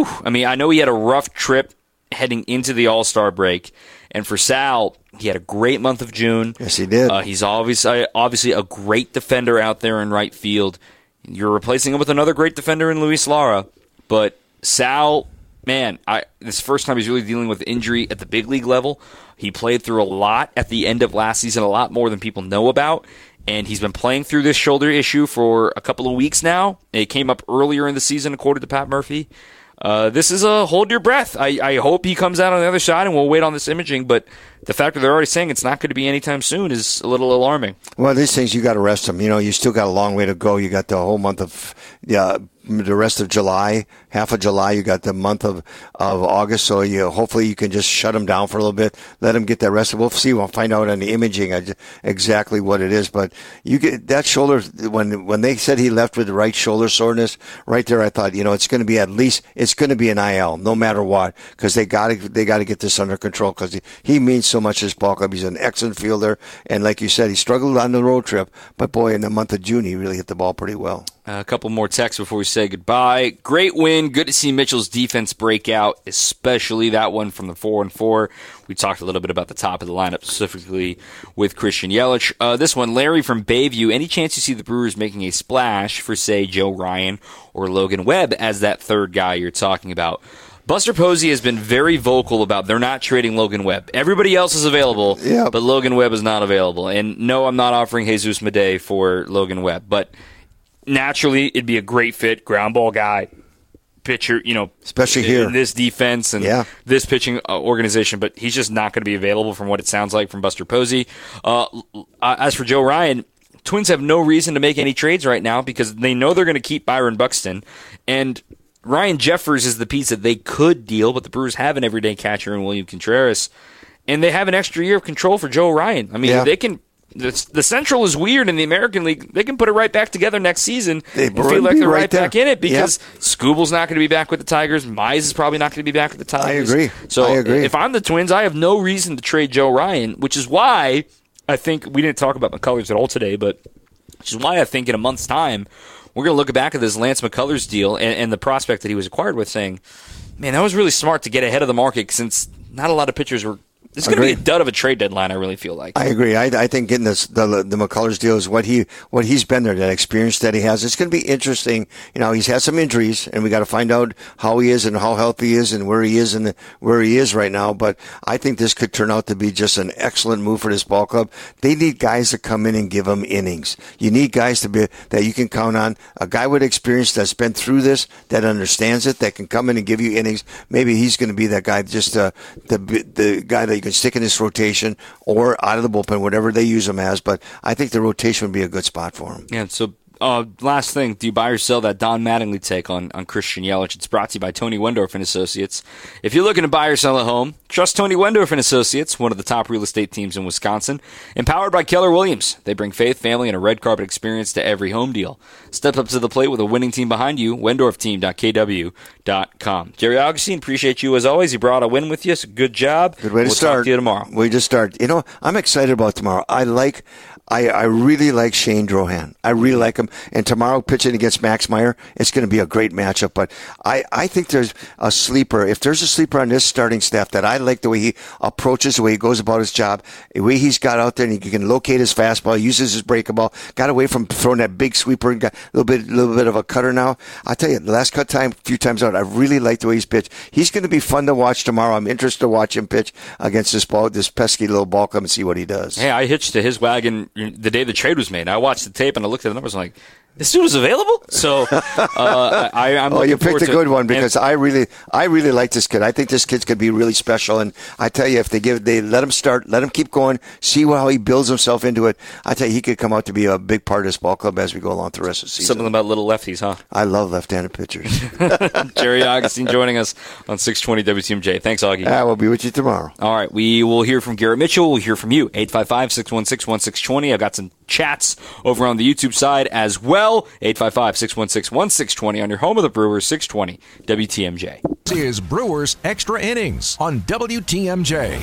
I know he had a rough trip heading into the All-Star break, and for Sal, he had a great month of June. Yes, he did. He's obviously a great defender out there in right field. You're replacing him with another great defender in Luis Lara, but Sal, man, this is the first time he's really dealing with injury at the big league level. He played through a lot at the end of last season, a lot more than people know about, and he's been playing through this shoulder issue for a couple of weeks now. It came up earlier in the season, according to Pat Murphy. This is a hold your breath. I hope he comes out on the other side, and we'll wait on this imaging, but the fact that they're already saying it's not going to be anytime soon is a little alarming. Well, these things, you got to rest them. You still got a long way to go. You got the whole month of the rest of July, half of July. You got the month of August. So hopefully you can just shut them down for a little bit, let them get that rest. We'll see. We'll find out on the imaging exactly what it is. But you get that shoulder. When they said he left with the right shoulder soreness, right there, I thought it's going to be it's going to be an IL no matter what, because they got to get this under control, because he means so much to this ball club. He's an excellent fielder, and like you said, he struggled on the road trip, but boy, in the month of June, he really hit the ball pretty well. A couple more texts before we say goodbye. Great win. Good to see Mitchell's defense break out, especially that one from the 4-4. We talked a little bit about the top of the lineup, specifically with Christian Yelich. This one, Larry from Bayview. Any chance you see the Brewers making a splash for, say, Joe Ryan or Logan Webb as that third guy you're talking about? Buster Posey has been very vocal about they're not trading Logan Webb. Everybody else is available, but Logan Webb is not available. And no, I'm not offering Jesus Madej for Logan Webb, but naturally, it'd be a great fit, ground ball guy, pitcher, especially here in this defense and this pitching organization, but he's just not going to be available from what it sounds like from Buster Posey. As for Joe Ryan, Twins have no reason to make any trades right now because they know they're going to keep Byron Buxton, and Ryan Jeffers is the piece that they could deal, but the Brewers have an everyday catcher in William Contreras, and they have an extra year of control for Joe Ryan. I mean, they can. The Central is weird in the American League. They can put it right back together next season and feel like they're right back in it because Skubal's not going to be back with the Tigers. Mize is probably not going to be back with the Tigers. I agree. So if I'm the Twins, I have no reason to trade Joe Ryan, which is why I think we didn't talk about McCullers at all today, but which is why I think in a month's time we're going to look back at this Lance McCullers deal and the prospect that he was acquired with saying, man, that was really smart to get ahead of the market since not a lot of pitchers were. It's going to be a dud of a trade deadline, I really feel like. I agree. I think getting the McCullers deal is what he's been there, that experience that he has. It's going to be interesting. He's had some injuries, and we got to find out how he is and how healthy he is and where he is and where he is right now. But I think this could turn out to be just an excellent move for this ball club. They need guys to come in and give them innings. You need guys that you can count on. A guy with experience that's been through this, that understands it, that can come in and give you innings. Maybe he's going to be that guy, just the guy that you can stick in this rotation or out of the bullpen, whatever they use him as. But I think the rotation would be a good spot for him. Yeah, so last thing, do you buy or sell that Don Mattingly take on Christian Yelich? It's brought to you by Tony Wendorf and Associates. If you're looking to buy or sell a home, trust Tony Wendorf and Associates, one of the top real estate teams in Wisconsin. Empowered by Keller Williams. They bring faith, family, and a red carpet experience to every home deal. Step up to the plate with a winning team behind you. WendorfTeam.kw.com. Jerry Augustine, appreciate you as always. You brought a win with you. So good job. Good way to start. We'll talk to you tomorrow. We just start. I'm excited about tomorrow. I really like Shane Drohan. I really like him. And tomorrow pitching against Max Meyer, it's going to be a great matchup. But I think there's a sleeper. If there's a sleeper on this starting staff that I like the way he approaches, the way he goes about his job, the way he's got out there and he can locate his fastball, uses his breakable, got away from throwing that big sweeper and got a little bit of a cutter now. I tell you, the last few times out, I really like the way he's pitched. He's going to be fun to watch tomorrow. I'm interested to watch him pitch against this pesky little ball club and see what he does. Hey, I hitched to his wagon the day the trade was made. I watched the tape and I looked at the numbers and I'm like, this dude was available? So I'm looking you picked a good one because and I really like this kid. I think this kid's going to be really special. And I tell you, if they let him start, let him keep going, see how he builds himself into it, I tell you, he could come out to be a big part of this ball club as we go along the rest of the season. Something about little lefties, huh? I love left-handed pitchers. Jerry Augustine joining us on 620 WTMJ. Thanks, Augie. I will be with you tomorrow. All right, we will hear from Garrett Mitchell. We'll hear from you, 855-616-1620. I've got some chats over on the YouTube side as well, 855-616-1620 on your home of the Brewers, 620 WTMJ. This is Brewers Extra Innings on WTMJ.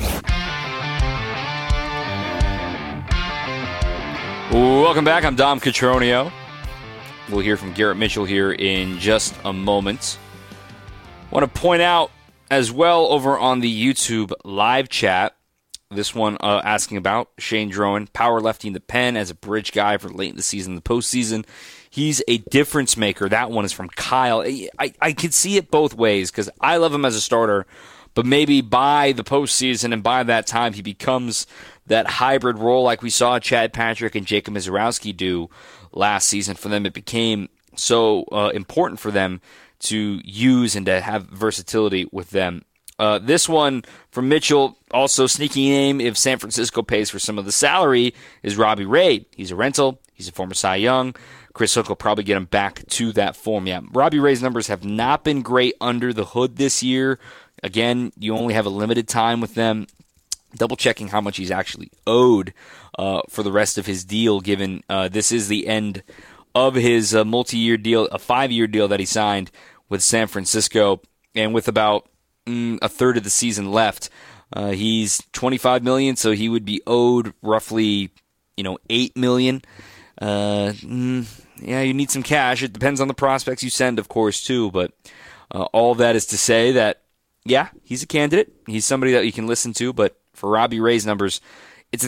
Welcome back. I'm Dom Catronio. We'll hear from Garrett Mitchell here in just a moment. I want to point out as well over on the YouTube live chat, this one asking about Shane Drohan, power lefty in the pen as a bridge guy for late in the season, the postseason. He's a difference maker. That one is from Kyle. I could see it both ways because I love him as a starter, but maybe by the postseason and by that time he becomes that hybrid role like we saw Chad Patrick and Jacob Misiorowski do last season. For them, it became so important for them to use and to have versatility with them. This one from Mitchell, also sneaky name if San Francisco pays for some of the salary, is Robbie Ray. He's a rental. He's a former Cy Young. Chris Hook will probably get him back to that form. Yeah, Robbie Ray's numbers have not been great under the hood this year. Again, you only have a limited time with them. Double-checking how much he's actually owed for the rest of his deal, given this is the end of his multi-year deal, a 5-year deal that he signed with San Francisco, and with about a third of the season left. He's $25 million, so he would be owed roughly, $8 million. Yeah, you need some cash. It depends on the prospects you send, of course, too. But all that is to say that, yeah, he's a candidate. He's somebody that you can listen to. But for Robbie Ray's numbers, it's a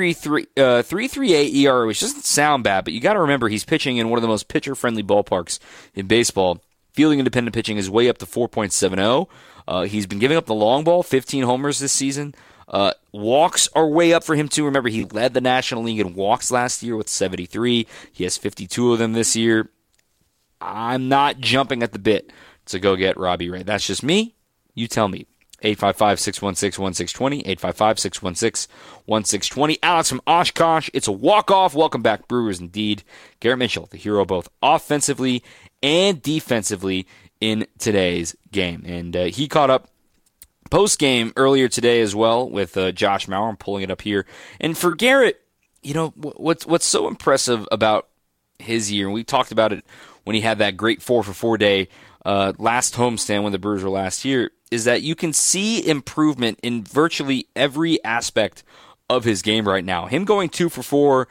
3.38 ERA, which doesn't sound bad. But you got to remember he's pitching in one of the most pitcher-friendly ballparks in baseball. Fielding independent pitching is way up to 4.70. He's been giving up the long ball, 15 homers this season. Walks are way up for him, too. Remember, he led the National League in walks last year with 73. He has 52 of them this year. I'm not jumping at the bit to go get Robbie Ray. That's just me. You tell me. 855-616-1620, 855-616-1620. Alex from Oshkosh. It's a walk-off. Welcome back, Brewers, indeed. Garrett Mitchell, the hero both offensively and defensively in today's game. And he caught up post-game earlier today as well with Josh Mauer. I'm pulling it up here. And for Garrett, what's so impressive about his year, and we talked about it when he had that great 4-for-4 day last homestand when the Brewers were last year, is that you can see improvement in virtually every aspect of his game right now. Him going 2 for 4,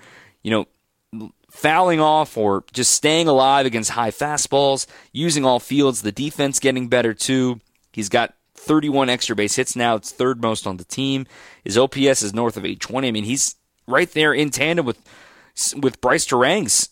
fouling off or just staying alive against high fastballs, using all fields, the defense getting better too. He's got 31 extra base hits now. It's third most on the team. His OPS is north of 820. I mean, he's right there in tandem with Bryce Terang's,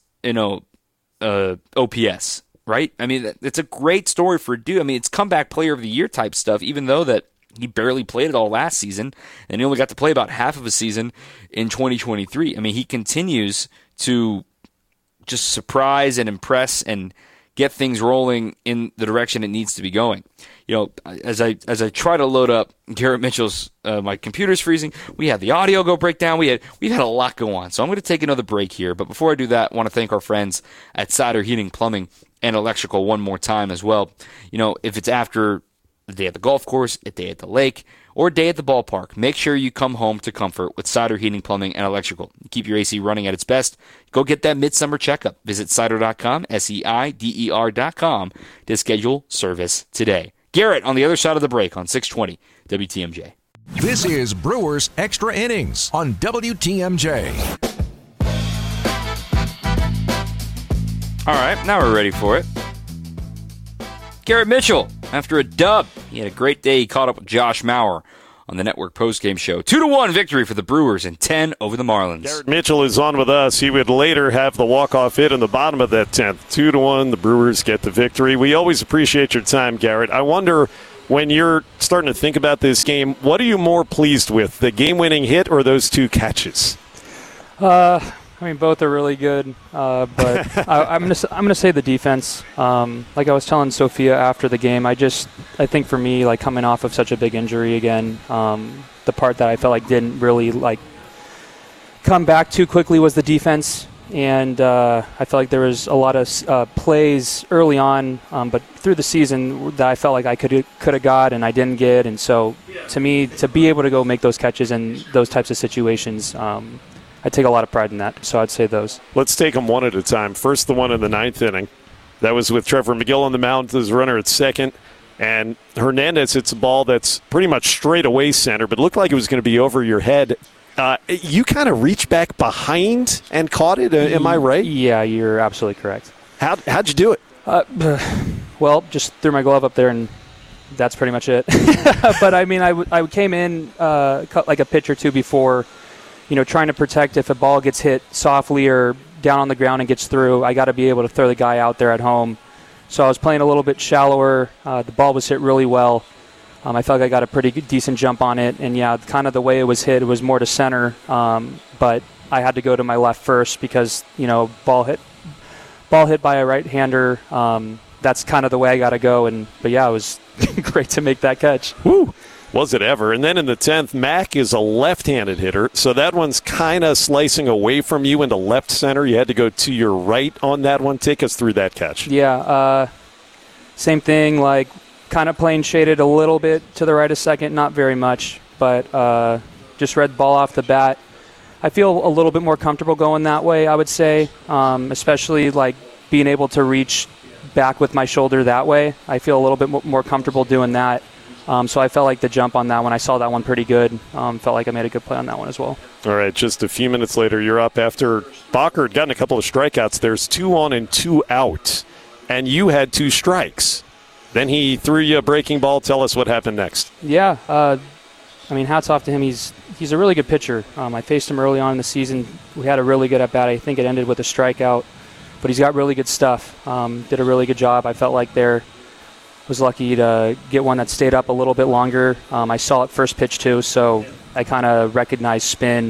OPS, right? I mean, it's a great story for a dude. I mean, it's comeback player of the year type stuff, even though that he barely played it all last season, and he only got to play about half of a season in 2023. I mean, he continues to just surprise and impress and get things rolling in the direction it needs to be going. As I try to load up Garrett Mitchell's, my computer's freezing. We had the audio go break down. We've had a lot go on. So I'm going to take another break here. But before I do that, I want to thank our friends at Sider Heating, Plumbing, and Electrical one more time as well. If it's after a day at the golf course, a day at the lake, or a day at the ballpark, make sure you come home to comfort with Sider Heating, Plumbing, and Electrical. Keep your AC running at its best. Go get that midsummer checkup. Visit Sider.com, SEIDER.com, to schedule service today. Garrett on the other side of the break on 620 WTMJ. This is Brewers Extra Innings on WTMJ. All right, now we're ready for it. Garrett Mitchell, after a dub, he had a great day. He caught up with Josh Mauer on the network postgame show. 2-1 victory for the Brewers and 10 over the Marlins. Garrett Mitchell is on with us. He would later have the walk-off hit in the bottom of that 10th. 2-1, the Brewers get the victory. We always appreciate your time, Garrett. I wonder, when you're starting to think about this game, what are you more pleased with, the game-winning hit or those two catches? Both are really good, but I'm gonna say the defense. Like I was telling Sophia after the game, I think for me, like coming off of such a big injury again, the part that I felt like didn't really like come back too quickly was the defense, and I felt like there was a lot of plays early on, but through the season that I felt like I could have got and I didn't get, and so to me, to be able to go make those catches in those types of situations. I take a lot of pride in that, so I'd say those. Let's take them one at a time. First, the one in the 9th inning. That was with Trevor McGill on the mound as runner at second. And Hernandez hits a ball that's pretty much straight away center, but looked like it was going to be over your head. You kind of reached back behind and caught it. Am I right? Yeah, you're absolutely correct. How'd you do it? Well, just threw my glove up there, and that's pretty much it. But, I came in like a pitch or two before, trying to protect if a ball gets hit softly or down on the ground and gets through. I got to be able to throw the guy out there at home. So I was playing a little bit shallower. The ball was hit really well. I felt like I got a pretty decent jump on it. And, yeah, kind of the way it was hit, it was more to center. But I had to go to my left first because, ball hit by a right-hander. That's kind of the way I got to go. But, yeah, it was great to make that catch. Woo! Was it ever? And then in the 10th, Mack is a left-handed hitter, so that one's kind of slicing away from you into left center. You had to go to your right on that one. Take us through that catch. Yeah, same thing, like kind of playing shaded a little bit to the right of second, not very much, but just read the ball off the bat. I feel a little bit more comfortable going that way, I would say, especially like being able to reach back with my shoulder that way. I feel a little bit more comfortable doing that. So I felt like the jump on that one, I saw that one pretty good. Felt like I made a good play on that one as well. All right, just a few minutes later, you're up after Bacher had gotten a couple of strikeouts. There's 2 on and 2 out, and you had 2 strikes. Then he threw you a breaking ball. Tell us what happened next. Yeah, hats off to him. He's a really good pitcher. I faced him early on in the season. We had a really good at-bat. I think it ended with a strikeout, but he's got really good stuff. Did a really good job. I felt like was lucky to get one that stayed up a little bit longer. I saw it first pitch too, so I kind of recognized spin,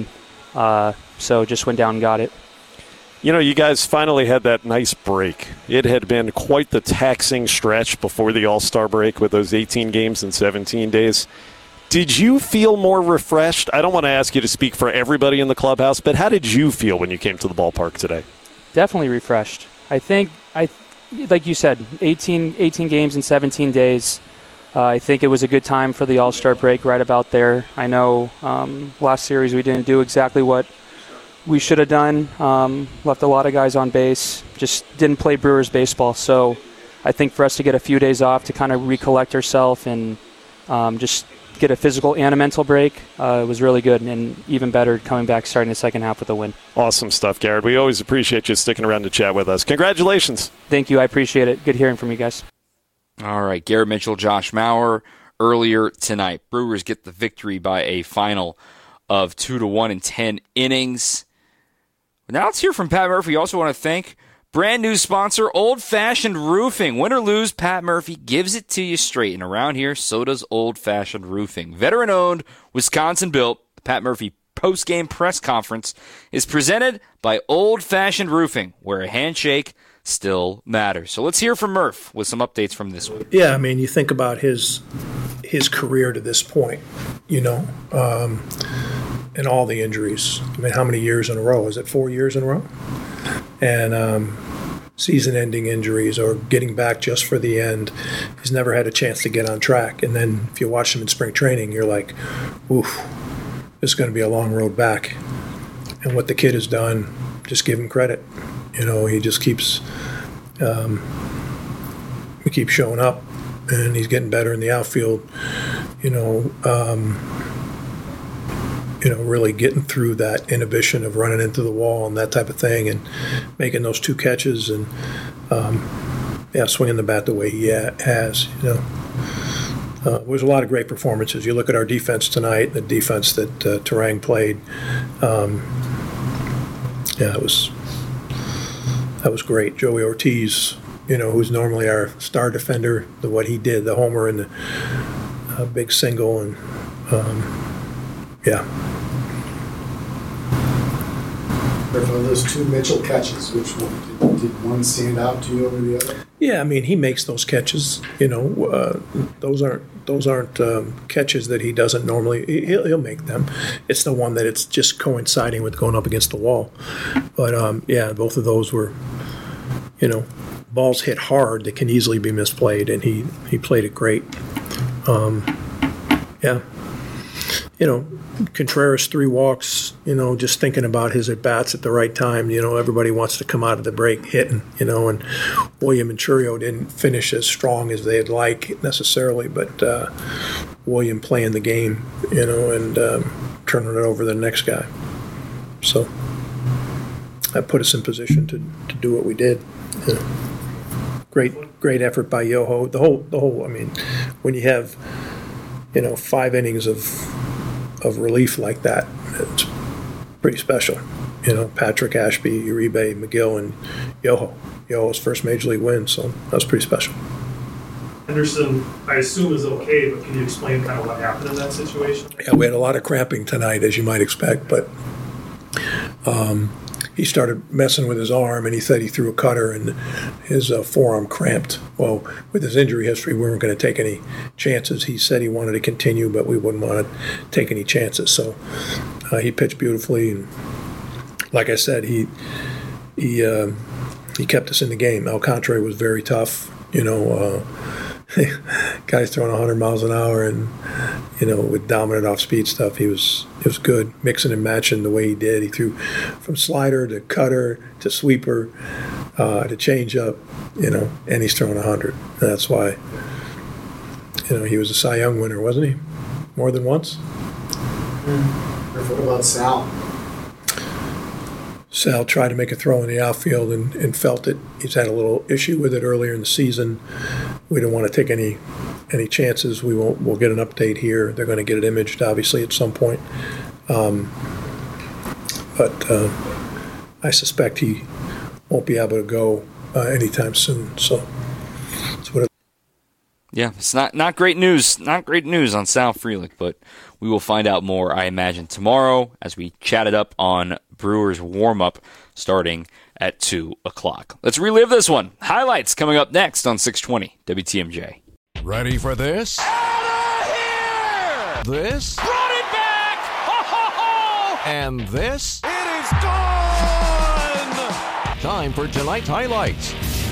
so just went down and got it. You guys finally had that nice break. It had been quite the taxing stretch before the All-Star break with those 18 games in 17 days. Did you feel more refreshed? I don't want to ask you to speak for everybody in the clubhouse, but how did you feel when you came to the ballpark today? Definitely refreshed. I think like you said, 18 games in 17 days. I think it was a good time for the All-Star break right about there. I know last series we didn't do exactly what we should have done. Left a lot of guys on base. Just didn't play Brewers baseball. So I think for us to get a few days off to kind of recollect ourselves and just get a physical and a mental break, it was really good, and even better coming back starting the second half with a win. Awesome stuff, Garrett. We always appreciate you sticking around to chat with us. Congratulations. Thank you. I appreciate it. Good hearing from you guys. All right, Garrett Mitchell, Josh Mauer earlier tonight. Brewers get the victory by a final of 2-1 in 10 innings. Now let's hear from Pat Murphy. Also want to thank brand new sponsor, Old Fashioned Roofing. Win or lose, Pat Murphy gives it to you straight. And around here, so does Old Fashioned Roofing. Veteran owned, Wisconsin built. The Pat Murphy post-game press conference is presented by Old Fashioned Roofing, where a handshake still matters. So let's hear from Murph with some updates from this week. Yeah, I mean, you think about his career to this point, and all the injuries. I mean, how many years in a row? Is it 4 years in a row? And season-ending injuries or getting back just for the end. He's never had a chance to get on track. And then if you watch him in spring training, you're like, oof, this is going to be a long road back. And what the kid has done, just give him credit. He just keeps showing up, and he's getting better in the outfield. Really getting through that inhibition of running into the wall and that type of thing, and making those 2 catches, and swinging the bat the way he has. There was a lot of great performances. You look at our defense tonight, the defense that Turang played. That was great. Joey Ortiz, who's normally our star defender, what he did, the homer and the big single, and For those 2 Mitchell catches, which one did one stand out to you over the other? Yeah, I mean, he makes those catches. Those aren't catches that he doesn't normally. He'll make them. It's the one that it's just coinciding with going up against the wall. But both of those were, balls hit hard that can easily be misplayed, and he played it great. Contreras 3 walks, just thinking about his at-bats at the right time. Everybody wants to come out of the break hitting, and William and Churio didn't finish as strong as they'd like necessarily, but William playing the game, and turning it over to the next guy. So that put us in position to do what we did. Great effort by Yoho. The whole. I mean, when you have 5 innings of relief like that, it's pretty special. Patrick, Ashby, Uribe, McGill, and Yoho's first major league win, so that was pretty special. Henderson, I assume, is okay, but can you explain kind of what happened in that situation? Yeah, we had a lot of cramping tonight, as you might expect, but he started messing with his arm, and he said he threw a cutter, and his forearm cramped. Well, with his injury history, we weren't going to take any chances. He said he wanted to continue, but we wouldn't want to take any chances. So he pitched beautifully, and like I said, he kept us in the game. Alcantara was very tough. Guys throwing 100 miles an hour, and with dominant off-speed stuff, it was good, mixing and matching the way he did. He threw from slider to cutter to sweeper to changeup, and he's throwing 100. That's why, he was a Cy Young winner, wasn't he? More than once. What about Sal? Sal tried to make a throw in the outfield and felt it. He's had a little issue with it earlier in the season. We don't want to take any chances. We'll get an update here. They're going to get it imaged, obviously, at some point. But I suspect he won't be able to go anytime soon. So that's what. Yeah, it's not great news. Not great news on Sal Frelick, but we will find out more, I imagine, tomorrow as we chat it up on Brewers warm-up starting at 2 o'clock. Let's relive this one. Highlights coming up next on 620 WTMJ. Ready for this? Out of here! This? Brought it back! Ho, ho, ho! And this? It is gone! Time for tonight's highlights.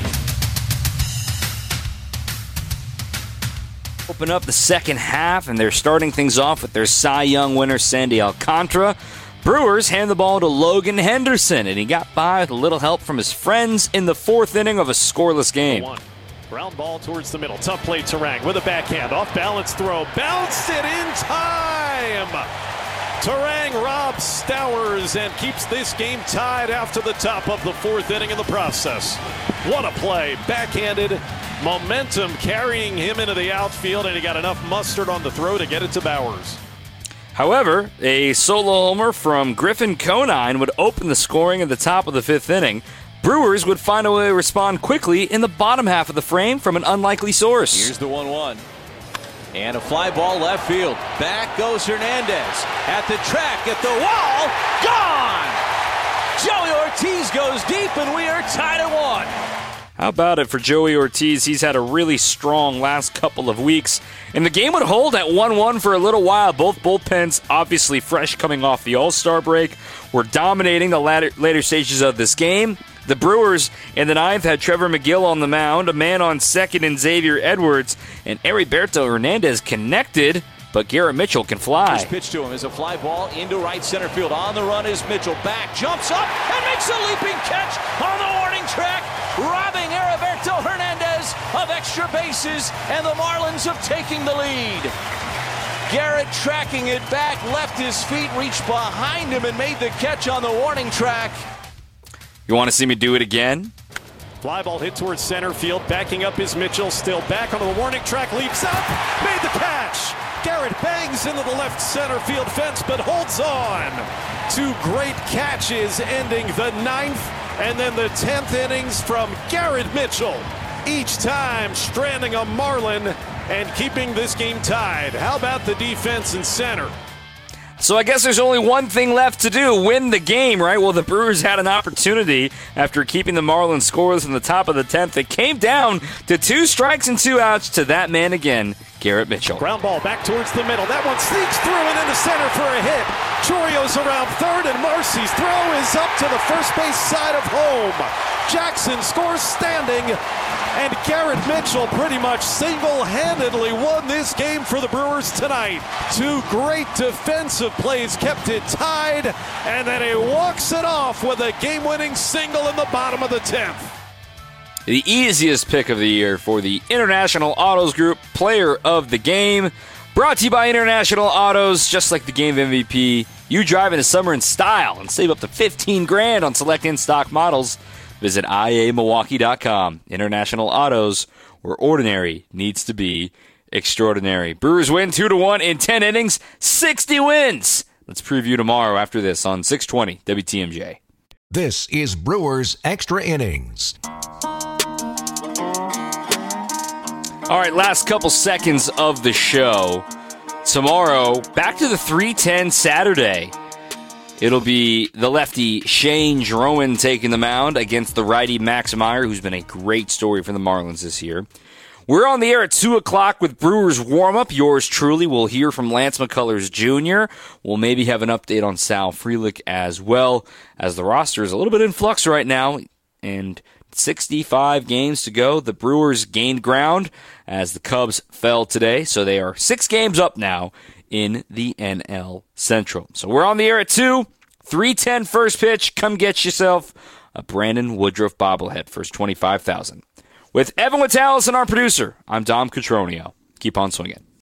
Open up the second half, and they're starting things off with their Cy Young winner, Sandy Alcantara. Brewers hand the ball to Logan Henderson, and he got by with a little help from his friends in the 4th inning of a scoreless game. Ground ball towards the middle. Tough play, Turang with a backhand. Off balance throw. Bounced it in time. Turang robs Stowers and keeps this game tied after the top of the 4th inning in the process. What a play. Backhanded. Momentum carrying him into the outfield, and he got enough mustard on the throw to get it to Bowers. However, a solo homer from Griffin Conine would open the scoring at the top of the 5th inning. Brewers would find a way to respond quickly in the bottom half of the frame from an unlikely source. Here's the 1-1. And a fly ball left field. Back goes Hernandez. At the track, at the wall, gone! Joey Ortiz goes deep, and we are tied at 1. How about it for Joey Ortiz? He's had a really strong last couple of weeks. And the game would hold at 1-1 for a little while. Both bullpens, obviously fresh coming off the All-Star break, were dominating the later stages of this game. The Brewers in the ninth had Trevor McGill on the mound, a man on second in Xavier Edwards, and Heriberto Hernandez connected, but Garrett Mitchell can fly. First pitch to him is a fly ball into right center field. On the run is Mitchell. Back, jumps up, and makes a leaping catch on the warning track, robbing Heriberto Hernandez of extra bases, and the Marlins of taking the lead. Garrett tracking it back, left his feet, reached behind him, and made the catch on the warning track. You want to see me do it again? Fly ball hit towards center field. Backing up is Mitchell. Still back onto the warning track. Leaps up. Made the catch. Garrett bangs into the left center field fence, but holds on. Two great catches ending the ninth and then the 10th innings from Garrett Mitchell. Each time stranding a Marlin and keeping this game tied. How about the defense in center? So I guess there's only one thing left to do, win the game, right? Well, the Brewers had an opportunity after keeping the Marlins scoreless in the top of the 10th. It came down to 2 strikes and 2 outs to that man again, Garrett Mitchell. Ground ball back towards the middle. That one sneaks through and into center for a hit. Chorio's around third, and Marcy's throw is up to the first base side of home. Jackson scores standing, and Garrett Mitchell pretty much single-handedly won this game for the Brewers tonight. 2 great defensive plays kept it tied, and then he walks it off with a game-winning single in the bottom of the 10th. The easiest pick of the year for the International Autos Group Player of the Game. Brought to you by International Autos. Just like the game MVP, you drive in the summer in style and save up to $15,000 on select in-stock models. Visit IAMilwaukee.com. International Autos, where ordinary needs to be extraordinary. Brewers win 2-1 in 10 innings, 60 wins. Let's preview tomorrow after this on 620 WTMJ. This is Brewers Extra Innings. All right, last couple seconds of the show. Tomorrow, back to the 3:10 Saturday. It'll be the lefty Shane Drowan taking the mound against the righty Max Meyer, who's been a great story for the Marlins this year. We're on the air at 2 o'clock with Brewers warm-up. Yours truly. We'll hear from Lance McCullers Jr. We'll maybe have an update on Sal Frelick as well, as the roster is a little bit in flux right now, and 65 games to go. The Brewers gained ground as the Cubs fell today, so they are 6 games up now in the NL Central. So we're on the air at 2, 3:10 first pitch. Come get yourself a Brandon Woodruff bobblehead, first 25,000. With Evan Witalis and our producer, I'm Dom Cotroneo. Keep on swinging.